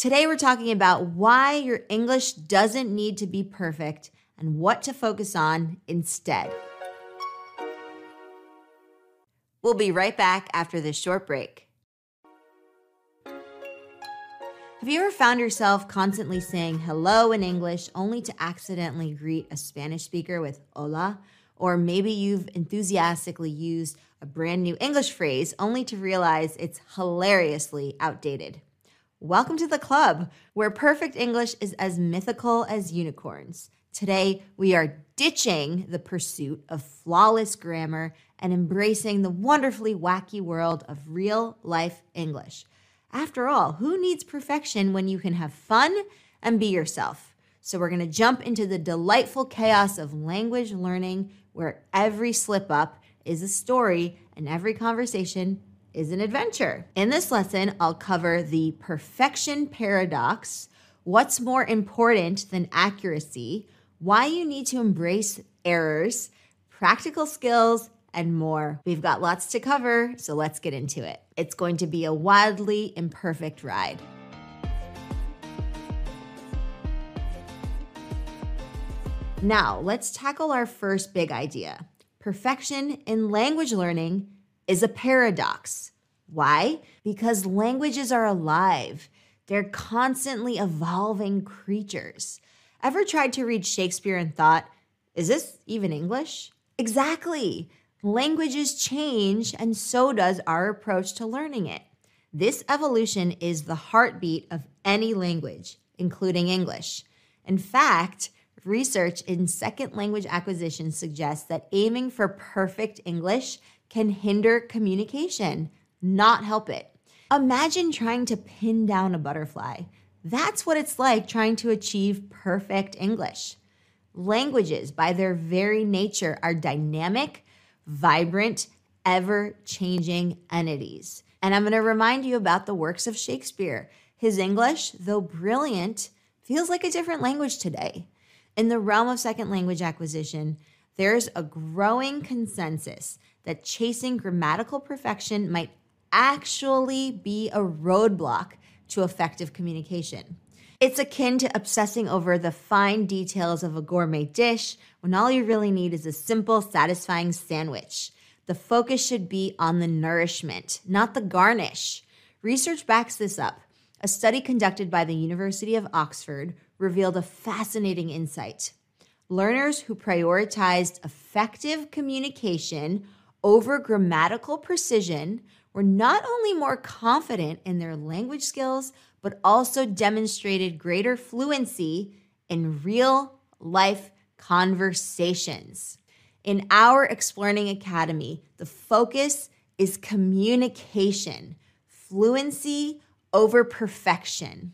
Today we're talking about why your English doesn't need to be perfect and what to focus on instead. We'll be right back after this short break. Have you ever found yourself constantly saying hello in English only to accidentally greet a Spanish speaker with hola? Or maybe you've enthusiastically used a brand new English phrase only to realize it's hilariously outdated. Welcome to the club, where perfect English is as mythical as unicorns. Today, we are ditching the pursuit of flawless grammar and embracing the wonderfully wacky world of real-life English. After all, who needs perfection when you can have fun and be yourself? So we're going to jump into the delightful chaos of language learning, where every slip-up is a story and every conversation is an adventure. In this lesson, I'll cover the perfection paradox, what's more important than accuracy, why you need to embrace errors, practical skills, and more. We've got lots to cover, so let's get into it. It's going to be a wildly imperfect ride. Now, let's tackle our first big idea. Perfection in language learning is a paradox. Why? Because languages are alive. They're constantly evolving creatures. Ever tried to read Shakespeare and thought, is this even English? Exactly. Languages change, and so does our approach to learning it. This evolution is the heartbeat of any language, including English. In fact, research in second language acquisition suggests that aiming for perfect English can hinder communication, not help it. Imagine trying to pin down a butterfly. That's what it's like trying to achieve perfect English. Languages, by their very nature, are dynamic, vibrant, ever-changing entities. And I'm going to remind you about the works of Shakespeare. His English, though brilliant, feels like a different language today. In the realm of second language acquisition, there's a growing consensus that chasing grammatical perfection might actually be a roadblock to effective communication. It's akin to obsessing over the fine details of a gourmet dish when all you really need is a simple, satisfying sandwich. The focus should be on the nourishment, not the garnish. Research backs this up. A study conducted by the University of Oxford revealed a fascinating insight. Learners who prioritized effective communication over grammatical precision were not only more confident in their language skills, but also demonstrated greater fluency in real-life conversations. In our Exploring Academy, the focus is communication, fluency over perfection,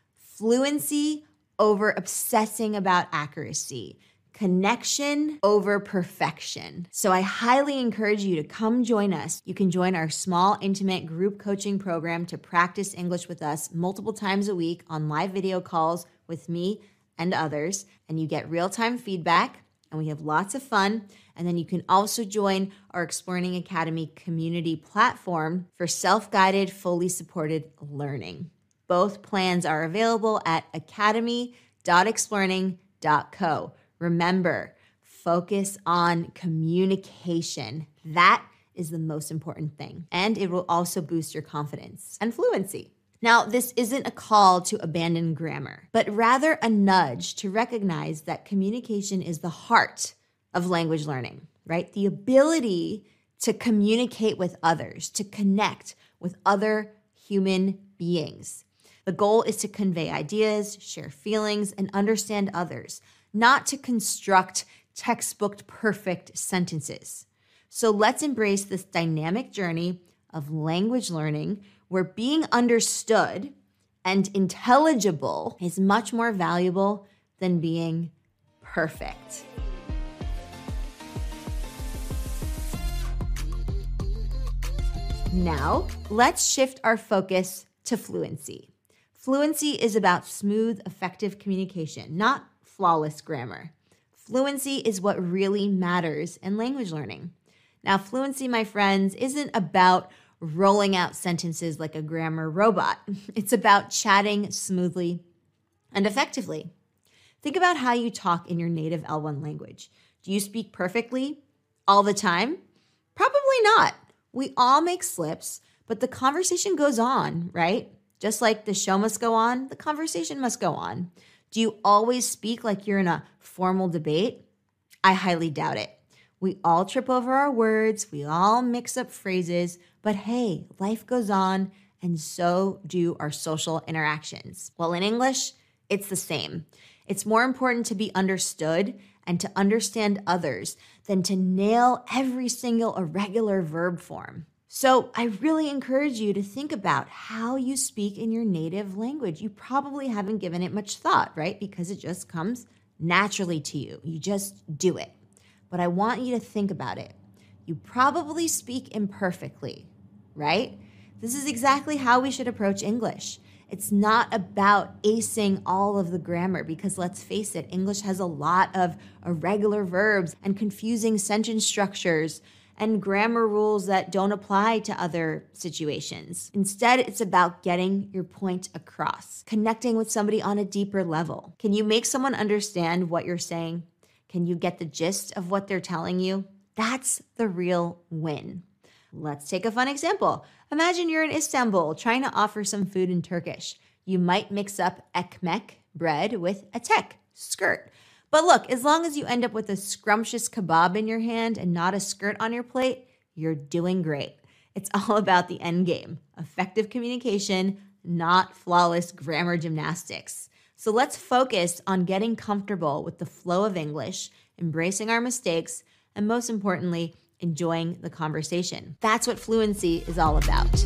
fluency over obsessing about accuracy, connection over perfection. So I highly encourage you to come join us. You can join our small, intimate group coaching program to practice English with us multiple times a week on live video calls with me and others. And you get real-time feedback, and we have lots of fun. And then you can also join our Exploring Academy community platform for self-guided, fully supported learning. Both plans are available at academy.explearning.co. Remember, focus on communication. That is the most important thing. And it will also boost your confidence and fluency. Now, this isn't a call to abandon grammar, but rather a nudge to recognize that communication is the heart of language learning, right? The ability to communicate with others, to connect with other human beings. The goal is to convey ideas, share feelings, and understand others, not to construct textbook perfect sentences. So let's embrace this dynamic journey of language learning where being understood and intelligible is much more valuable than being perfect. Now, let's shift our focus to fluency. Fluency is about smooth, effective communication, not flawless grammar. Fluency is what really matters in language learning. Now, fluency, my friends, isn't about rolling out sentences like a grammar robot. It's about chatting smoothly and effectively. Think about how you talk in your native L1 language. Do you speak perfectly all the time? Probably not. We all make slips, but the conversation goes on, right? Just like the show must go on, the conversation must go on. Do you always speak like you're in a formal debate? I highly doubt it. We all trip over our words, we all mix up phrases, but hey, life goes on, and so do our social interactions. Well, in English, it's the same. It's more important to be understood and to understand others than to nail every single irregular verb form. So I really encourage you to think about how you speak in your native language. You probably haven't given it much thought, right? Because it just comes naturally to you. You just do it. But I want you to think about it. You probably speak imperfectly, right? This is exactly how we should approach English. It's not about acing all of the grammar because let's face it, English has a lot of irregular verbs and confusing sentence structures and grammar rules that don't apply to other situations. Instead, it's about getting your point across, connecting with somebody on a deeper level. Can you make someone understand what you're saying? Can you get the gist of what they're telling you? That's the real win. Let's take a fun example. Imagine you're in Istanbul trying to offer some food in Turkish. You might mix up ekmek, bread, with atek, skirt. But look, as long as you end up with a scrumptious kebab in your hand and not a skirt on your plate, you're doing great. It's all about the end game, effective communication, not flawless grammar gymnastics. So let's focus on getting comfortable with the flow of English, embracing our mistakes, and most importantly, enjoying the conversation. That's what fluency is all about.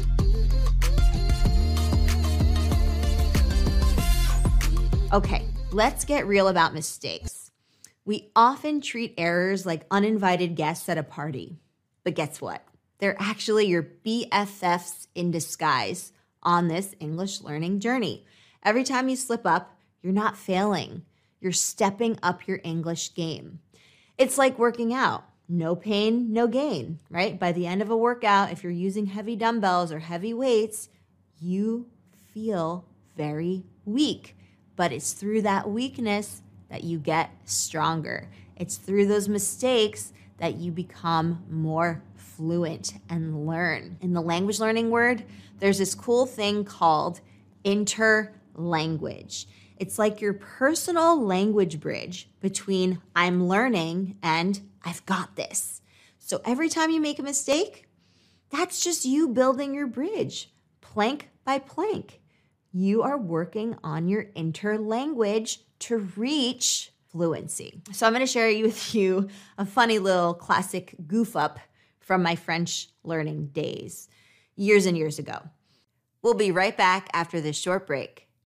Okay, let's get real about mistakes. We often treat errors like uninvited guests at a party. But guess what? They're actually your BFFs in disguise on this English learning journey. Every time you slip up, you're not failing. You're stepping up your English game. It's like working out. No pain, no gain, right? By the end of a workout, if you're using heavy dumbbells or heavy weights, you feel very weak. But it's through that weakness that you get stronger. It's through those mistakes that you become more fluent and learn. In the language learning word, there's this cool thing called interlanguage. It's like your personal language bridge between I'm learning and I've got this. So every time you make a mistake, that's just you building your bridge, plank by plank. You are working on your interlanguage to reach fluency. So I'm going to share with you a funny little classic goof up from my French learning days, years and years ago. We'll be right back after this short break.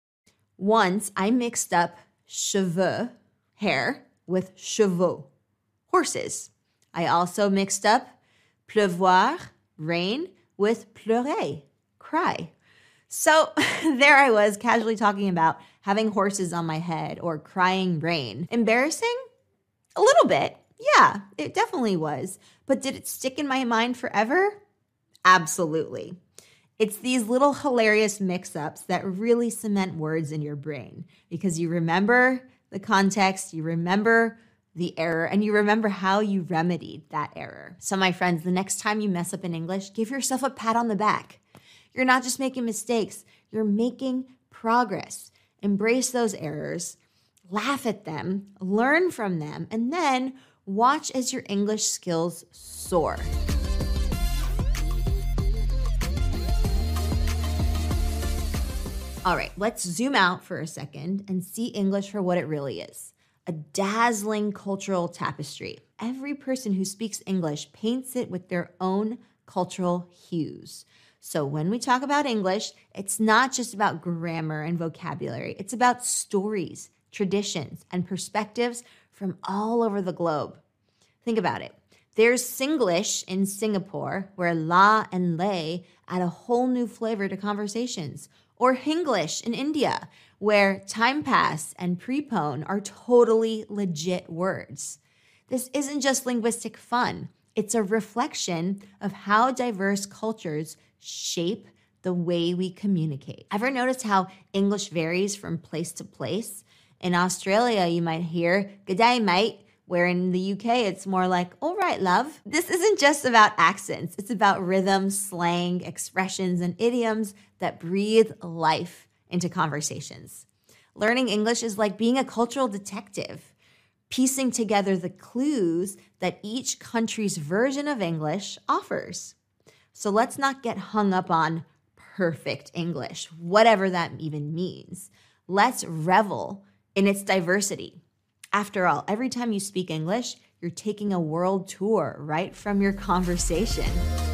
Once I mixed up cheveux, hair, with chevaux, horses. I also mixed up pleuvoir, rain, with pleurer, cry. So there I was casually talking about having horses on my head or crying rain. Embarrassing? A little bit. Yeah, it definitely was. But did it stick in my mind forever? Absolutely. It's these little hilarious mix-ups that really cement words in your brain because you remember the context, you remember the error, and you remember how you remedied that error. So my friends, the next time you mess up in English, give yourself a pat on the back. You're not just making mistakes, you're making progress. Embrace those errors, laugh at them, learn from them, and then watch as your English skills soar. All right, let's zoom out for a second and see English for what it really is. A dazzling cultural tapestry. Every person who speaks English paints it with their own cultural hues. So when we talk about English, it's not just about grammar and vocabulary. It's about stories, traditions, and perspectives from all over the globe. Think about it. There's Singlish in Singapore, where la and lay add a whole new flavor to conversations. Or Hinglish in India, where time pass and prepone are totally legit words. This isn't just linguistic fun. It's a reflection of how diverse cultures shape the way we communicate. Ever notice how English varies from place to place? In Australia, you might hear, "Good day, mate," where in the UK, it's more like, "All right, love." This isn't just about accents. It's about rhythm, slang, expressions, and idioms that breathe life into conversations. Learning English is like being a cultural detective, piecing together the clues that each country's version of English offers. So let's not get hung up on perfect English, whatever that even means. Let's revel in its diversity. After all, every time you speak English, you're taking a world tour right from your conversation.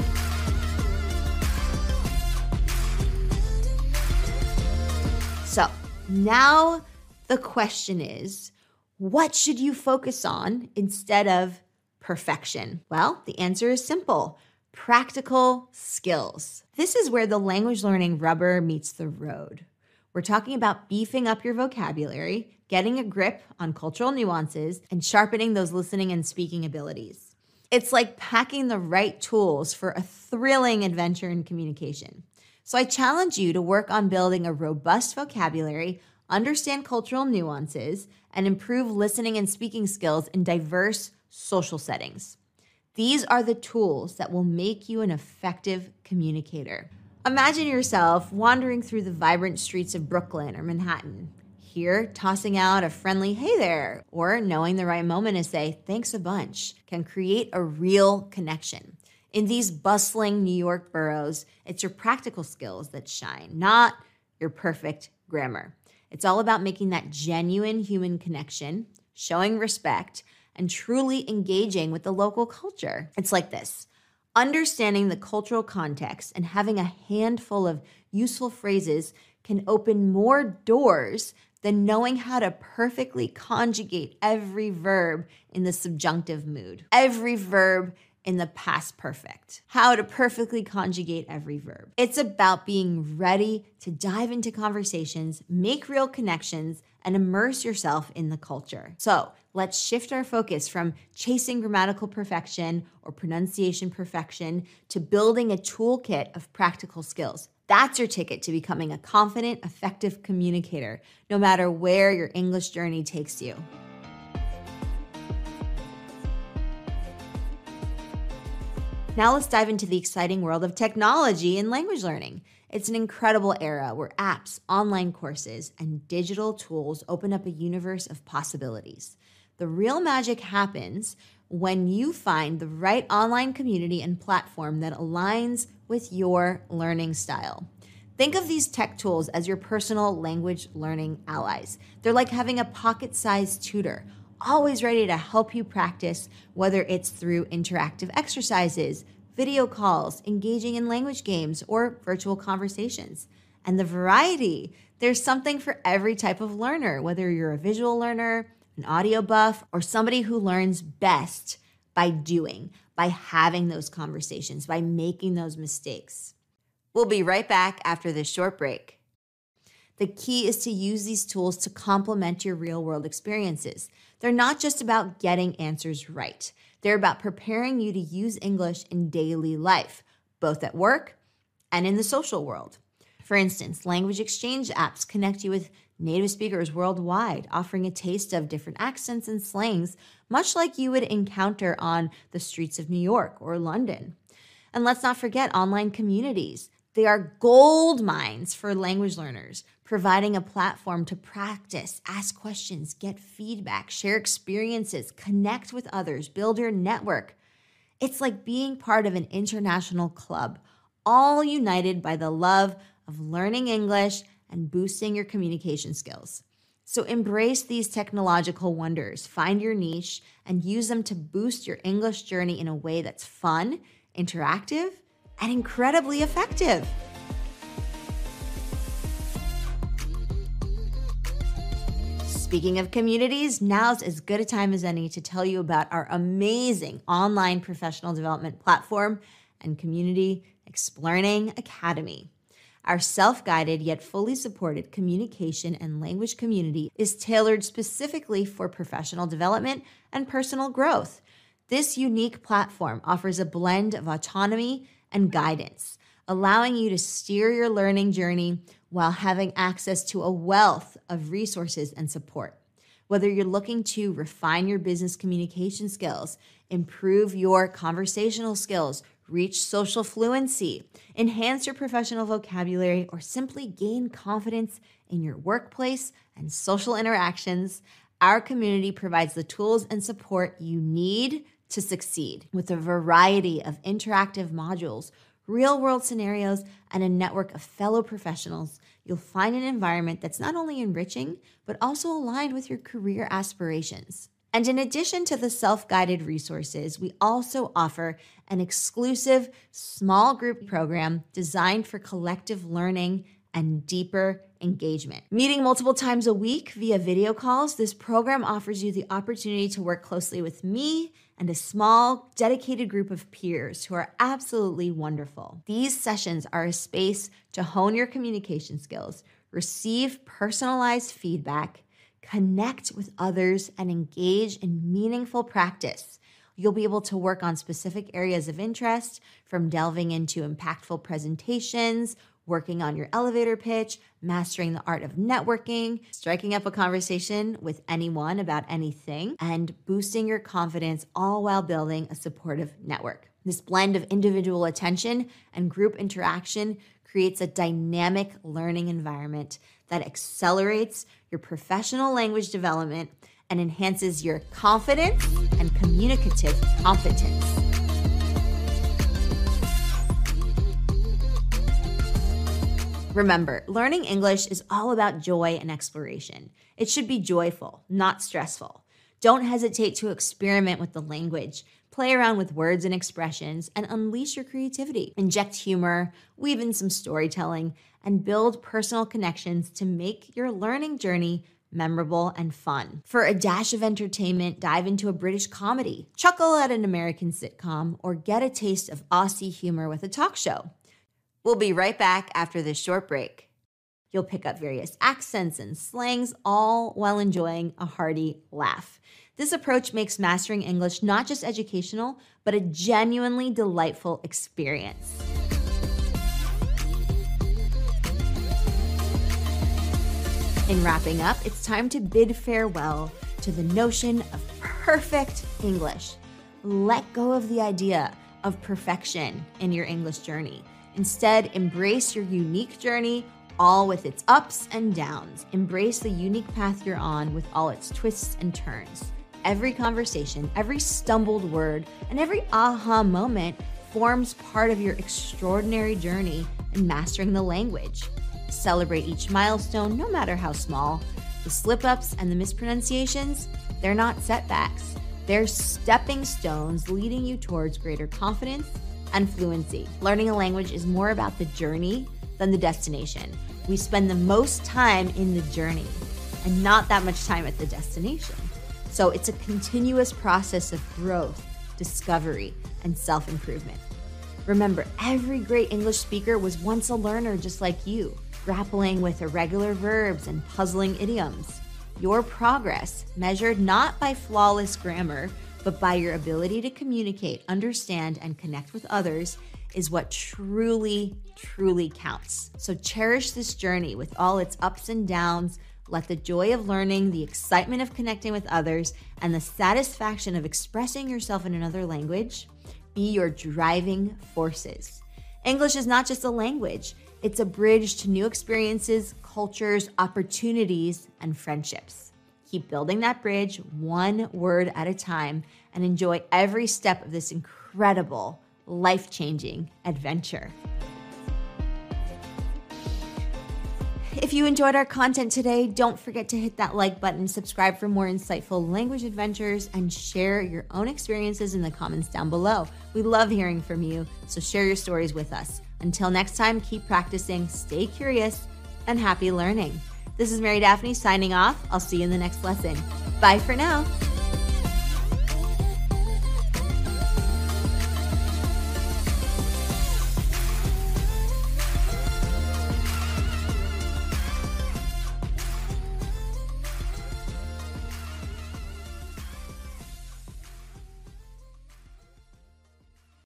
So now the question is, what should you focus on instead of perfection? Well, the answer is simple: practical skills. This is where the language learning rubber meets the road. We're talking about beefing up your vocabulary, getting a grip on cultural nuances, and sharpening those listening and speaking abilities. It's like packing the right tools for a thrilling adventure in communication. So I challenge you to work on building a robust vocabulary, understand cultural nuances, and improve listening and speaking skills in diverse social settings. These are the tools that will make you an effective communicator. Imagine yourself wandering through the vibrant streets of Brooklyn or Manhattan. Here, tossing out a friendly "hey there," or knowing the right moment to say "thanks a bunch" can create a real connection. In these bustling New York boroughs, it's your practical skills that shine, not your perfect grammar. It's all about making that genuine human connection, showing respect, and truly engaging with the local culture. It's like this: understanding the cultural context and having a handful of useful phrases can open more doors than knowing how to perfectly conjugate every verb in the subjunctive mood, every verb in the past perfect, how to perfectly conjugate every verb. It's about being ready to dive into conversations, make real connections, and immerse yourself in the culture. So let's shift our focus from chasing grammatical perfection or pronunciation perfection to building a toolkit of practical skills. That's your ticket to becoming a confident, effective communicator, no matter where your English journey takes you. Now let's dive into the exciting world of technology and language learning. It's an incredible era where apps, online courses, and digital tools open up a universe of possibilities. The real magic happens when you find the right online community and platform that aligns with your learning style. Think of these tech tools as your personal language learning allies. They're like having a pocket-sized tutor, always ready to help you practice, whether it's through interactive exercises, video calls, engaging in language games, or virtual conversations. And the variety, there's something for every type of learner, whether you're a visual learner, an audio buff, or somebody who learns best by doing, by having those conversations, by making those mistakes. We'll be right back after this short break. The key is to use these tools to complement your real-world experiences. They're not just about getting answers right. They're about preparing you to use English in daily life, both at work and in the social world. For instance, language exchange apps connect you with native speakers worldwide, offering a taste of different accents and slangs, much like you would encounter on the streets of New York or London. And let's not forget online communities. They are gold mines for language learners, providing a platform to practice, ask questions, get feedback, share experiences, connect with others, build your network. It's like being part of an international club, all united by the love of learning English and boosting your communication skills. So embrace these technological wonders, find your niche, and use them to boost your English journey in a way that's fun, interactive, and incredibly effective. Speaking of communities, now's as good a time as any to tell you about our amazing online professional development platform and community, Xplearning Academy. Our self-guided yet fully supported communication and language community is tailored specifically for professional development and personal growth. This unique platform offers a blend of autonomy and guidance, allowing you to steer your learning journey while having access to a wealth of resources and support. Whether you're looking to refine your business communication skills, improve your conversational skills, reach social fluency, enhance your professional vocabulary, or simply gain confidence in your workplace and social interactions, our community provides the tools and support you need to succeed. With a variety of interactive modules, real-world scenarios, and a network of fellow professionals, you'll find an environment that's not only enriching, but also aligned with your career aspirations. And in addition to the self-guided resources, we also offer an exclusive small group program designed for collective learning and deeper engagement. Meeting multiple times a week via video calls, this program offers you the opportunity to work closely with me and a small, dedicated group of peers who are absolutely wonderful. These sessions are a space to hone your communication skills, receive personalized feedback, connect with others, and engage in meaningful practice. You'll be able to work on specific areas of interest, from delving into impactful presentations, working on your elevator pitch, mastering the art of networking, striking up a conversation with anyone about anything, and boosting your confidence, all while building a supportive network. This blend of individual attention and group interaction creates a dynamic learning environment that accelerates your professional language development and enhances your confidence and communicative competence. Remember, learning English is all about joy and exploration. It should be joyful, not stressful. Don't hesitate to experiment with the language, play around with words and expressions, and unleash your creativity. Inject humor, weave in some storytelling, and build personal connections to make your learning journey memorable and fun. For a dash of entertainment, dive into a British comedy, chuckle at an American sitcom, or get a taste of Aussie humor with a talk show. We'll be right back after this short break. You'll pick up various accents and slangs, all while enjoying a hearty laugh. This approach makes mastering English not just educational, but a genuinely delightful experience. In wrapping up, it's time to bid farewell to the notion of perfect English. Let go of the idea of perfection in your English journey. Instead, embrace your unique journey, all with its ups and downs. Embrace the unique path you're on with all its twists and turns. Every conversation, every stumbled word, and every aha moment forms part of your extraordinary journey in mastering the language. Celebrate each milestone, no matter how small. The slip-ups and the mispronunciations, they're not setbacks. They're stepping stones leading you towards greater confidence and fluency. Learning a language is more about the journey than the destination. We spend the most time in the journey and not that much time at the destination. So it's a continuous process of growth, discovery, and self-improvement. Remember, every great English speaker was once a learner just like you, grappling with irregular verbs and puzzling idioms. Your progress, measured not by flawless grammar, but by your ability to communicate, understand, and connect with others, is what truly, truly counts. So cherish this journey with all its ups and downs. Let the joy of learning, the excitement of connecting with others, and the satisfaction of expressing yourself in another language be your driving forces. English is not just a language. It's a bridge to new experiences, cultures, opportunities, and friendships. Keep building that bridge one word at a time and enjoy every step of this incredible, life-changing adventure. If you enjoyed our content today, don't forget to hit that like button, subscribe for more insightful language adventures, and share your own experiences in the comments down below. We love hearing from you, so share your stories with us. Until next time, keep practicing, stay curious, and happy learning. This is Mary Daphne signing off. I'll see you in the next lesson. Bye for now.